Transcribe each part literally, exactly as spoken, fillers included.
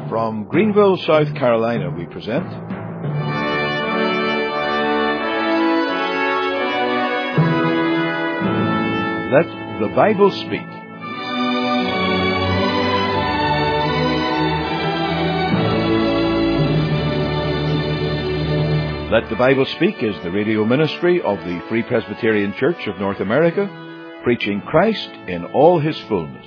From Greenville, South Carolina, we present Let the Bible Speak. Let the Bible Speak is the radio ministry of the Free Presbyterian Church of North America, preaching Christ in all His fullness.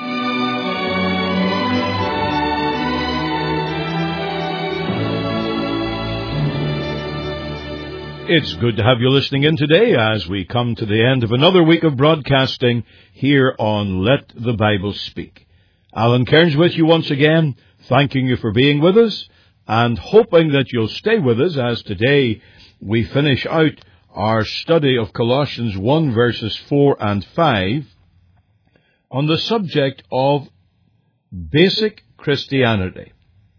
It's good to have you listening in today as we come to the end of another week of broadcasting here on Let the Bible Speak. Alan Cairns with you once again, thanking you for being with us and hoping that you'll stay with us as today we finish out our study of Colossians one verses four and five on the subject of basic Christianity.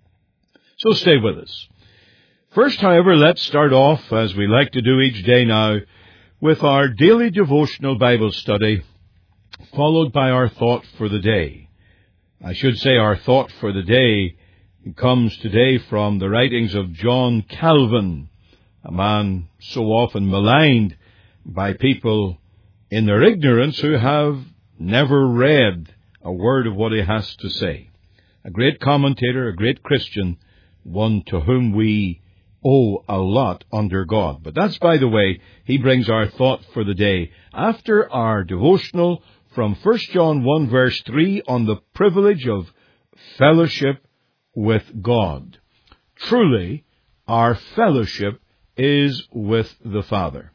So stay with us. First, however, let's start off, as we like to do each day now, with our daily devotional Bible study, followed by our thought for the day. I should say our thought for the day comes today from the writings of John Calvin, a man so often maligned by people in their ignorance who have never read a word of what he has to say. A great commentator, a great Christian, one to whom we owe a lot under God. But that's by the way. He brings our thought for the day after our devotional from First John one verse three on the privilege of fellowship with God. Truly, our fellowship is with the Father.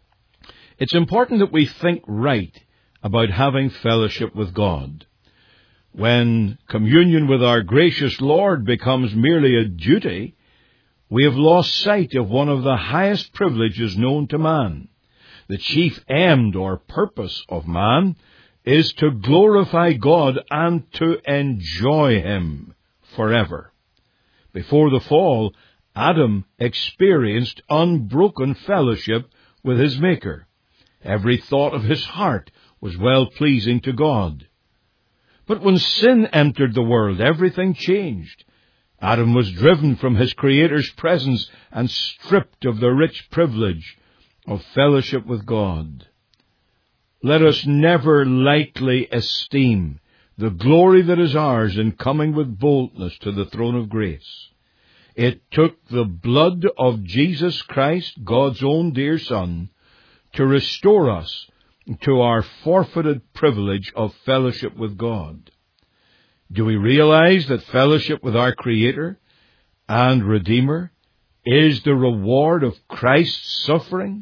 It's important that we think right about having fellowship with God. When communion with our gracious Lord becomes merely a duty, we have lost sight of one of the highest privileges known to man. The chief end or purpose of man is to glorify God and to enjoy Him forever. Before the fall, Adam experienced unbroken fellowship with his Maker. Every thought of his heart was well-pleasing to God. But when sin entered the world, everything changed. Adam was driven from his Creator's presence and stripped of the rich privilege of fellowship with God. Let us never lightly esteem the glory that is ours in coming with boldness to the throne of grace. It took the blood of Jesus Christ, God's own dear Son, to restore us to our forfeited privilege of fellowship with God. Do we realize that fellowship with our Creator and Redeemer is the reward of Christ's suffering?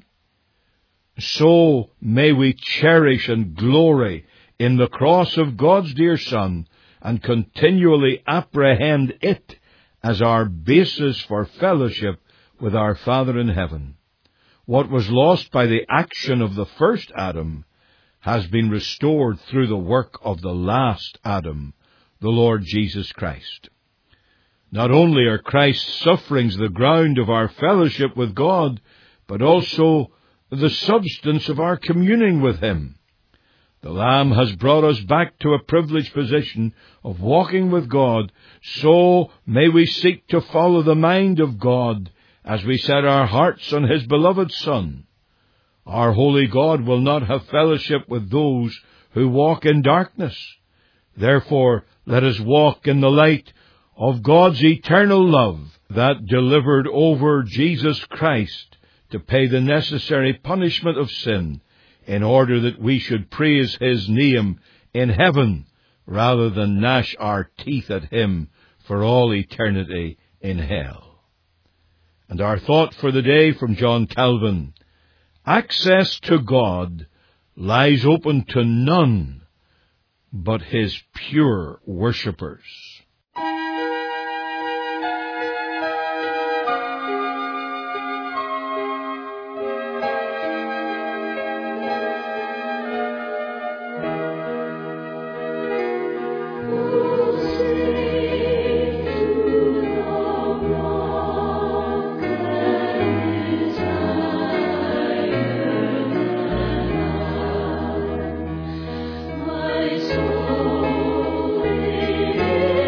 So may we cherish and glory in the cross of God's dear Son and continually apprehend it as our basis for fellowship with our Father in heaven. What was lost by the action of the first Adam has been restored through the work of the last Adam, the Lord Jesus Christ. Not only are Christ's sufferings the ground of our fellowship with God, but also the substance of our communing with Him. The Lamb has brought us back to a privileged position of walking with God, so may we seek to follow the mind of God as we set our hearts on His beloved Son. Our holy God will not have fellowship with those who walk in darkness. Therefore, let us walk in the light of God's eternal love that delivered over Jesus Christ to pay the necessary punishment of sin in order that we should praise His name in heaven rather than gnash our teeth at Him for all eternity in hell. And our thought for the day from John Calvin: access to God lies open to none but His pure worshippers. My soul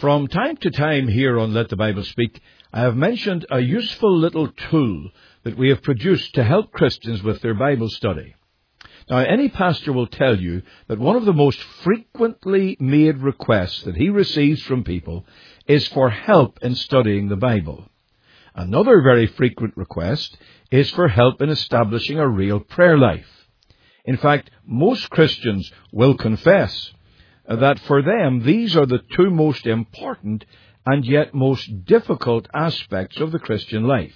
From time to time here on Let the Bible Speak, I have mentioned a useful little tool that we have produced to help Christians with their Bible study. Now, any pastor will tell you that one of the most frequently made requests that he receives from people is for help in studying the Bible. Another very frequent request is for help in establishing a real prayer life. In fact, most Christians will confess that for them these are the two most important and yet most difficult aspects of the Christian life.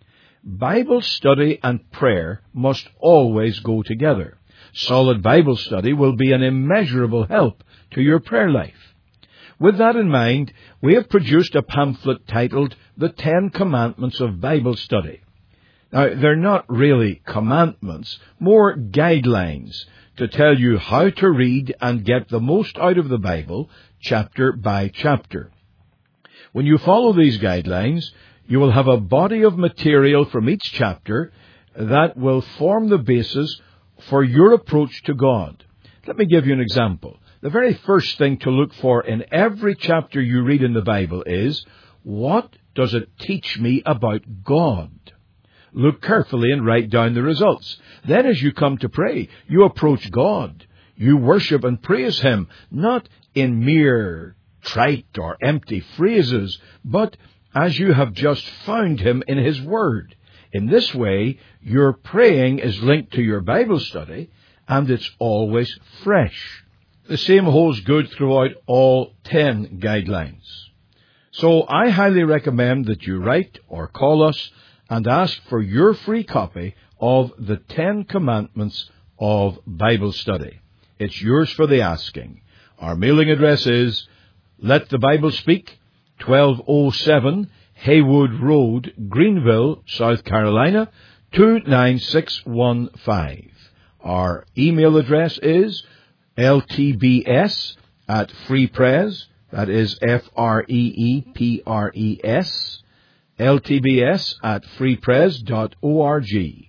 Bible study and prayer must always go together. Solid Bible study will be an immeasurable help to your prayer life. With that in mind, we have produced a pamphlet titled The Ten Commandments of Bible Study. Now, they're not really commandments, more guidelines to tell you how to read and get the most out of the Bible, chapter by chapter. When you follow these guidelines, you will have a body of material from each chapter that will form the basis for your approach to God. Let me give you an example. The very first thing to look for in every chapter you read in the Bible is, what does it teach me about God? Look carefully and write down the results. Then as you come to pray, you approach God. You worship and praise Him, not in mere trite or empty phrases, but as you have just found Him in His Word. In this way, your praying is linked to your Bible study, and it's always fresh. The same holds good throughout all ten guidelines. So I highly recommend that you write or call us and ask for your free copy of the Ten Commandments of Bible Study. It's yours for the asking. Our mailing address is Let the Bible Speak, twelve oh seven Haywood Road, Greenville, South Carolina, two nine six one five. Our email address is L T B S at freepres, that is F R E E P R E S, L T B S at freepres dot org.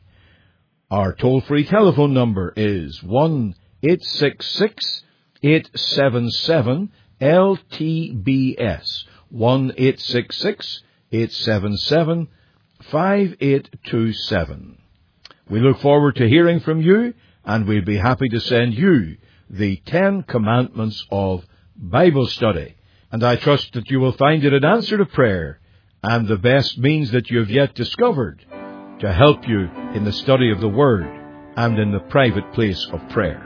Our toll-free telephone number is one eight six six, eight seven seven, L T B S, one eight six six, eight seven seven, five eight two seven. We look forward to hearing from you, and we'll be happy to send you the Ten Commandments of Bible Study. And I trust that you will find it an answer to prayer and the best means that you have yet discovered to help you in the study of the Word and in the private place of prayer.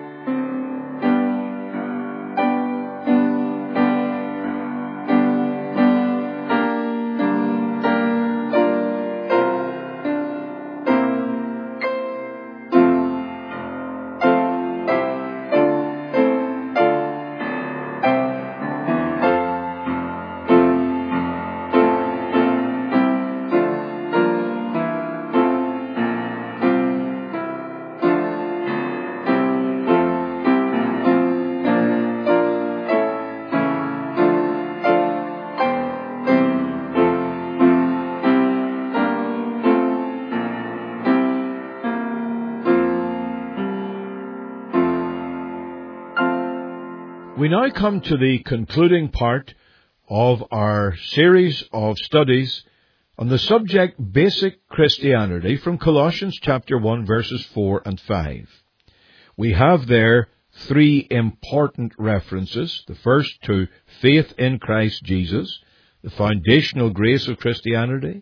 We now come to the concluding part of our series of studies on the subject Basic Christianity from Colossians chapter one, verses four and five. We have there three important references. The first to faith in Christ Jesus, the foundational grace of Christianity,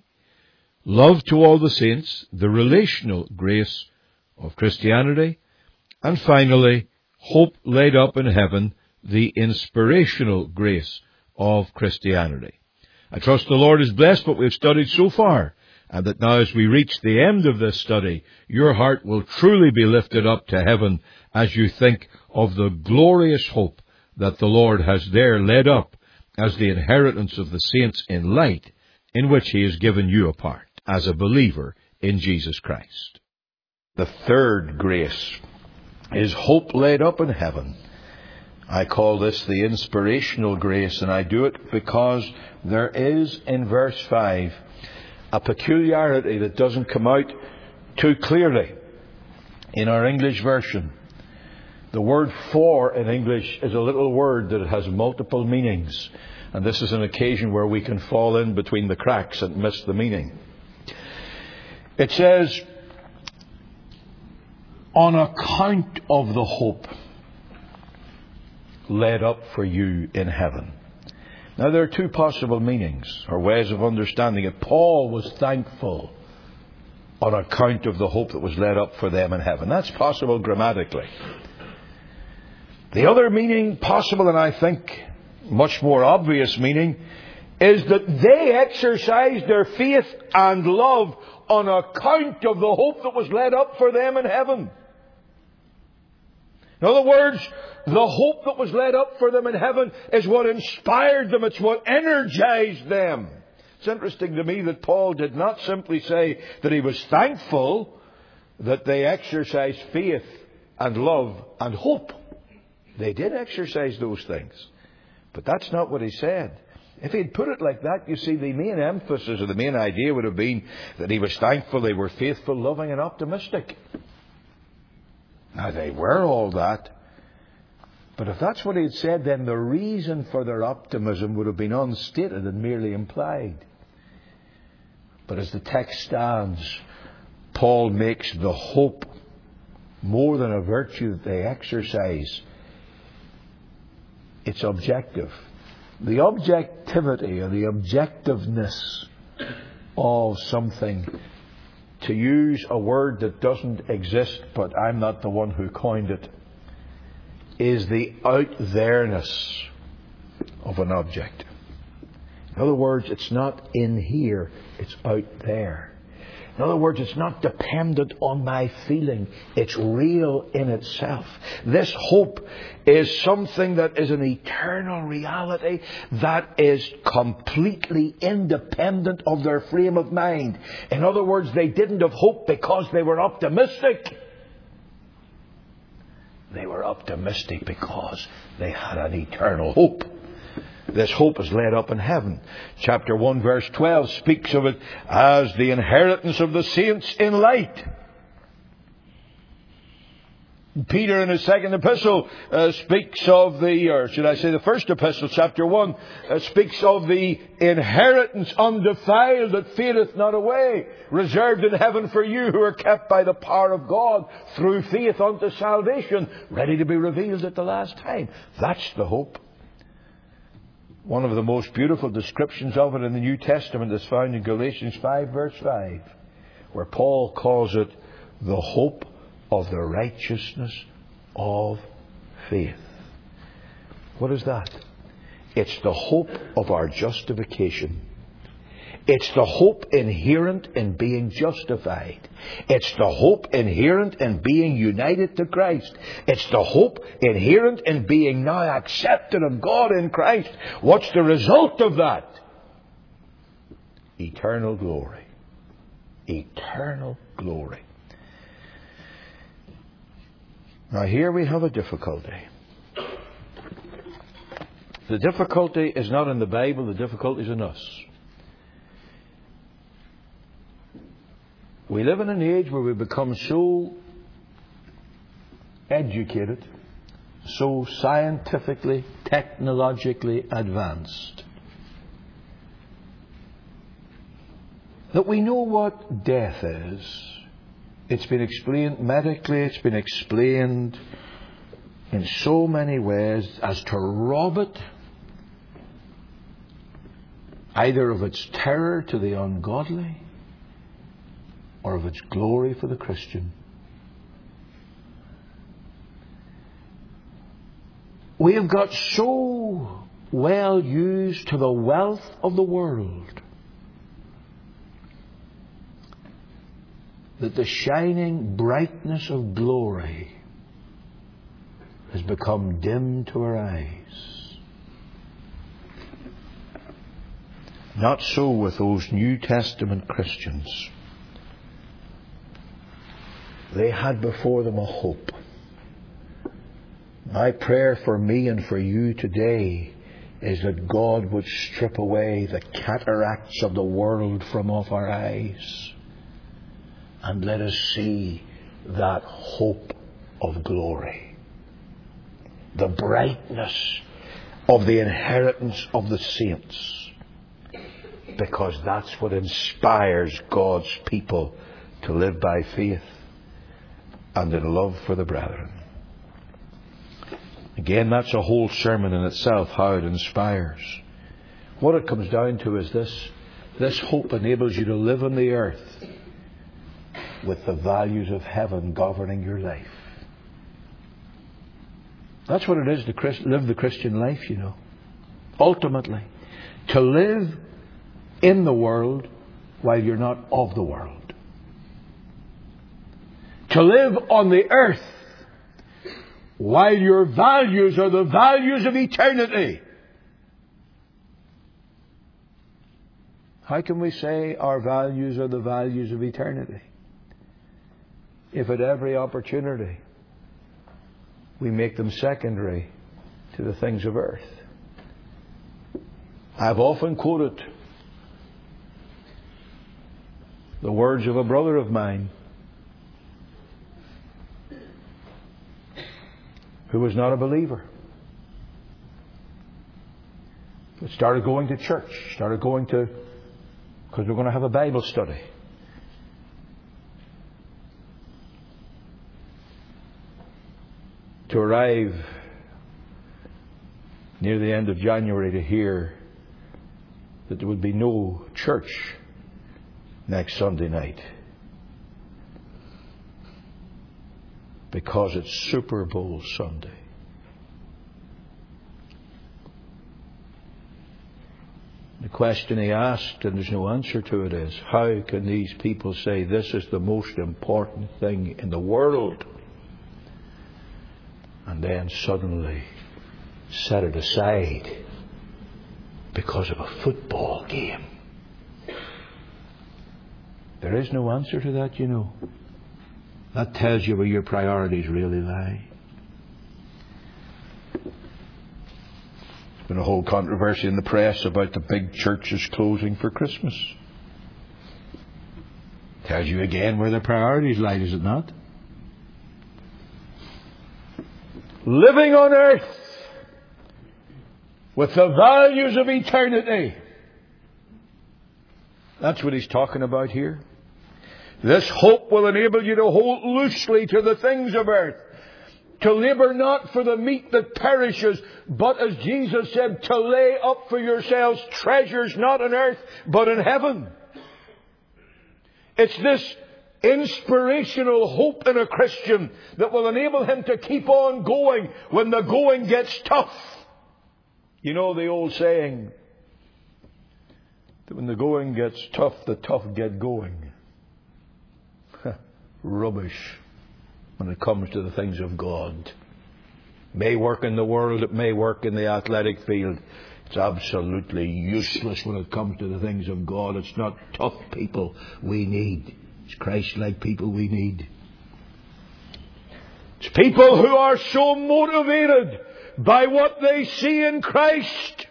love to all the saints, the relational grace of Christianity, and finally, hope laid up in heaven, the inspirational grace of Christianity. I trust the Lord has blessed what we've studied so far, and that now as we reach the end of this study, your heart will truly be lifted up to heaven as you think of the glorious hope that the Lord has there laid up as the inheritance of the saints in light, in which He has given you a part as a believer in Jesus Christ. The third grace is hope laid up in heaven. I call this the inspirational grace, and I do it because there is in verse five a peculiarity that doesn't come out too clearly in our English version. The word for in English is a little word that has multiple meanings. And this is an occasion where we can fall in between the cracks and miss the meaning. It says, on account of the hope laid up for you in heaven. Now there are two possible meanings or ways of understanding it. Paul was thankful on account of the hope that was laid up for them in heaven. That's possible grammatically. The other meaning possible, and I think much more obvious meaning, is that they exercised their faith and love on account of the hope that was laid up for them in heaven. In other words, the hope that was laid up for them in heaven is what inspired them. It's what energized them. It's interesting to me that Paul did not simply say that he was thankful that they exercised faith and love and hope. They did exercise those things. But that's not what he said. If he'd put it like that, you see, the main emphasis or the main idea would have been that he was thankful they were faithful, loving and optimistic. Now, they were all that. But if that's what he'd said, then the reason for their optimism would have been unstated and merely implied. But as the text stands, Paul makes the hope more than a virtue that they exercise. It's objective. The objectivity or the objectiveness of something, to use a word that doesn't exist, but I'm not the one who coined it, is the out-there-ness of an object. In other words, it's not in here, it's out there. In other words, it's not dependent on my feeling. It's real in itself. This hope is something that is an eternal reality that is completely independent of their frame of mind. In other words, they didn't have hope because they were optimistic. They were optimistic because they had an eternal hope. This hope is laid up in heaven. Chapter one verse twelve speaks of it as the inheritance of the saints in light. Peter in his second epistle uh, speaks of the, or should I say the first epistle, chapter one, uh, speaks of the inheritance undefiled that fadeth not away, reserved in heaven for you who are kept by the power of God through faith unto salvation, ready to be revealed at the last time. That's the hope. One of the most beautiful descriptions of it in the New Testament is found in Galatians five verse five, where Paul calls it the hope of the righteousness of faith. What is that? It's the hope of our justification. It's the hope inherent in being justified. It's the hope inherent in being united to Christ. It's the hope inherent in being now accepted of God in Christ. What's the result of that? Eternal glory. Eternal glory. Now here we have a difficulty. The difficulty is not in the Bible, the difficulty is in us. We live in an age where we become so educated, so scientifically, technologically advanced, that we know what death is. It's been explained medically, it's been explained in so many ways as to rob it either of its terror to the ungodly or of its glory for the Christian. We have got so well used to the wealth of the world that the shining brightness of glory has become dim to our eyes. Not so with those New Testament Christians. They had before them a hope. My prayer for me and for you today is that God would strip away the cataracts of the world from off our eyes and let us see that hope of glory. the brightness of the inheritance of the saints. Because that's what inspires God's people to live by faith and in love for the brethren. Again, that's a whole sermon in itself, how it inspires. What it comes down to is this. This hope enables you to live on the earth with the values of heaven governing your life. That's what it is to Christ, live the Christian life, you know. Ultimately, to live in the world while you're not of the world. To live on the earth while your values are the values of eternity. How can we say our values are the values of eternity if at every opportunity we make them secondary to the things of earth? I've often quoted the words of a brother of mine who was not a believer, but started going to church, started going to, because we're going to have a Bible study. To arrive near the end of January to hear that there would be no church next Sunday night because it's Super Bowl Sunday. The question he asked, and there's no answer to it, is how can these people say this is the most important thing in the world and then suddenly set it aside because of a football game? There is no answer to that, you know. That tells you where your priorities really lie. There's been a whole controversy in the press about the big churches closing for Christmas. Tells you again where their priorities lie, does it not? Living on earth with the values of eternity. That's what he's talking about here. This hope will enable you to hold loosely to the things of earth, to labour not for the meat that perishes, but as Jesus said, to lay up for yourselves treasures not on earth, but in heaven. It's this inspirational hope in a Christian that will enable him to keep on going when the going gets tough. You know the old saying that when the going gets tough, the tough get going. Rubbish when it comes to the things of God. May work in the world, it may work in the athletic field. It's absolutely useless when it comes to the things of God. It's not tough people we need. It's Christ-like people we need. It's people who are so motivated by what they see in Christ,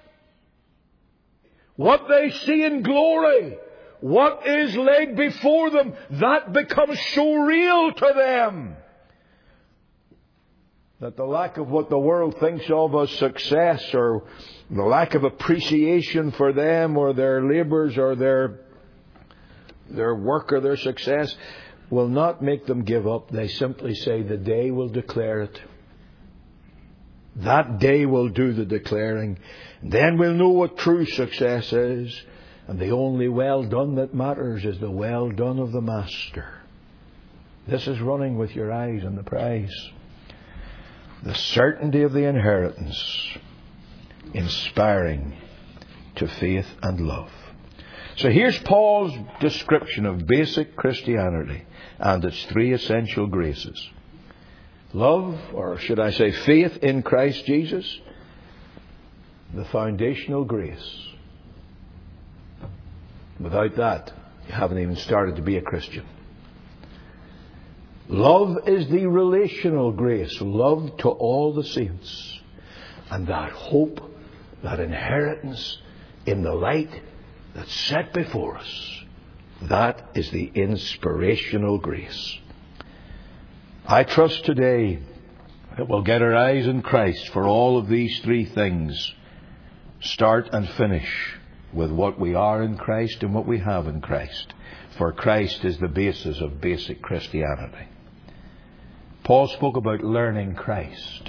what they see in glory, what is laid before them, that becomes so real to them that the lack of what the world thinks of as success, or the lack of appreciation for them or their labours or their their work or their success, will not make them give up. They simply say the day will declare it. That day will do the declaring. Then we'll know what true success is. And the only well done that matters is the well done of the Master. This is running with your eyes on the prize. The certainty of the inheritance, inspiring to faith and love. So here's Paul's description of basic Christianity and its three essential graces. Love, or should I say faith in Christ Jesus, the foundational grace. Without that, you haven't even started to be a Christian. Love is the relational grace, love to all the saints. And that hope, that inheritance in the light that's set before us, that is the inspirational grace. I trust today, that we'll get our eyes on Christ for all of these three things. Start and finish with what we are in Christ and what we have in Christ. For Christ is the basis of basic Christianity. Paul spoke about learning Christ.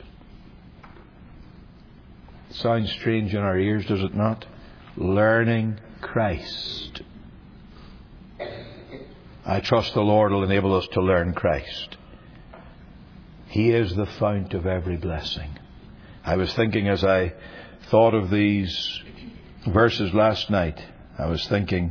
Sounds strange in our ears, does it not? Learning Christ. I trust the Lord will enable us to learn Christ. He is the fount of every blessing. I was thinking as I thought of these verses last night, I was thinking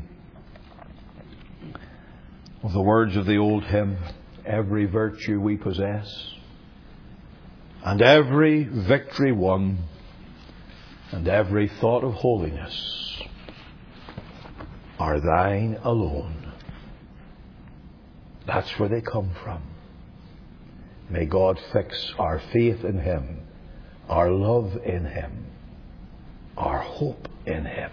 of the words of the old hymn, every virtue we possess, and every victory won, and every thought of holiness are thine alone. That's where they come from. May God fix our faith in Him, our love in Him, our hope in Him.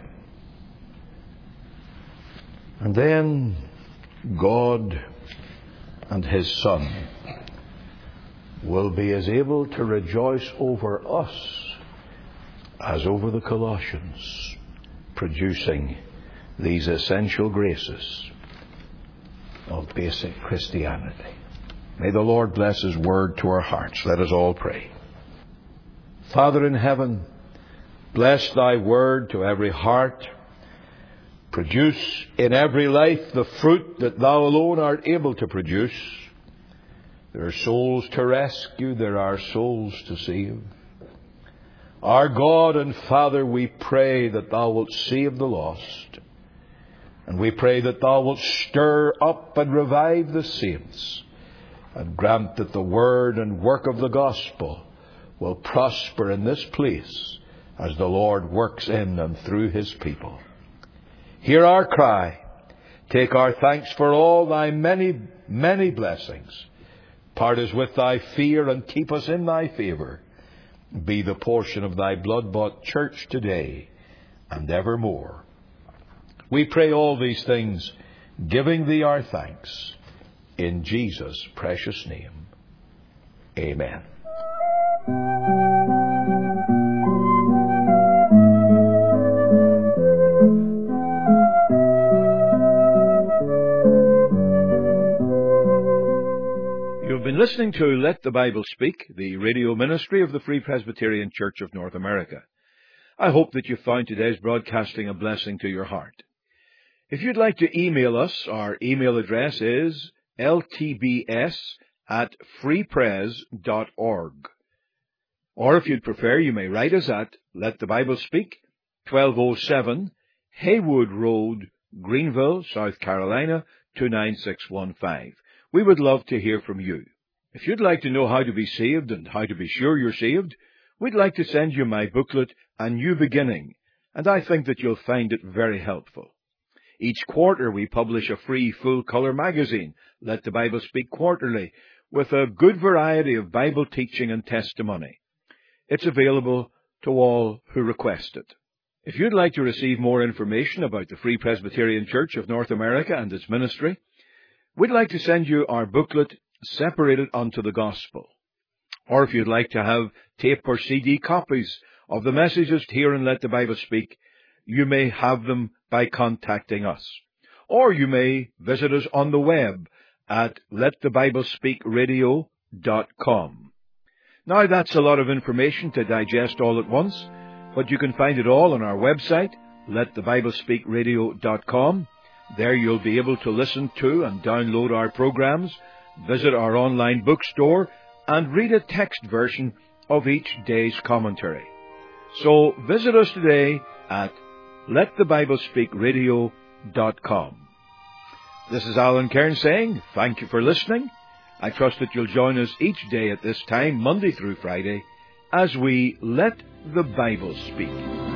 And then God and His Son will be as able to rejoice over us as over the Colossians, producing these essential graces of basic Christianity. May the Lord bless His word to our hearts. Let us all pray. Father in heaven, bless Thy word to every heart. Produce in every life the fruit that Thou alone art able to produce. There are souls to rescue. There are souls to save. Our God and Father, we pray that Thou wilt save the lost. And we pray that Thou wilt stir up and revive the saints. And grant that the word and work of the gospel will prosper in this place as the Lord works in and through His people. Hear our cry. Take our thanks for all Thy many, many blessings. Part us with Thy fear and keep us in Thy favour. Be the portion of Thy blood-bought church today and evermore. We pray all these things, giving Thee our thanks. In Jesus' precious name. Amen. You've been listening to Let the Bible Speak, the radio ministry of the Free Presbyterian Church of North America. I hope that you found today's broadcasting a blessing to your heart. If you'd like to email us, our email address is L T B S at freepres dot org. Or if you'd prefer, you may write us at Let the Bible Speak, twelve oh seven Haywood Road, Greenville, South Carolina, two nine six one five. We would love to hear from you. If you'd like to know how to be saved and how to be sure you're saved, we'd like to send you my booklet, A New Beginning, and I think that you'll find it very helpful. Each quarter we publish a free full-colour magazine, Let the Bible Speak Quarterly, with a good variety of Bible teaching and testimony. It's available to all who request it. If you'd like to receive more information about the Free Presbyterian Church of North America and its ministry, we'd like to send you our booklet, Separated unto the Gospel. Or if you'd like to have tape or C D copies of the messages here in Let the Bible Speak, you may have them by contacting us. Or you may visit us on the web at let the bible speak radio dot com. Now that's a lot of information to digest all at once, but you can find it all on our website, let the bible speak radio dot com. There you'll be able to listen to and download our programs, visit our online bookstore, and read a text version of each day's commentary. So visit us today at let the bible speak radio dot com. This is Alan Cairns saying thank you for listening. I trust that you'll join us each day at this time, Monday through Friday, as we Let the Bible Speak.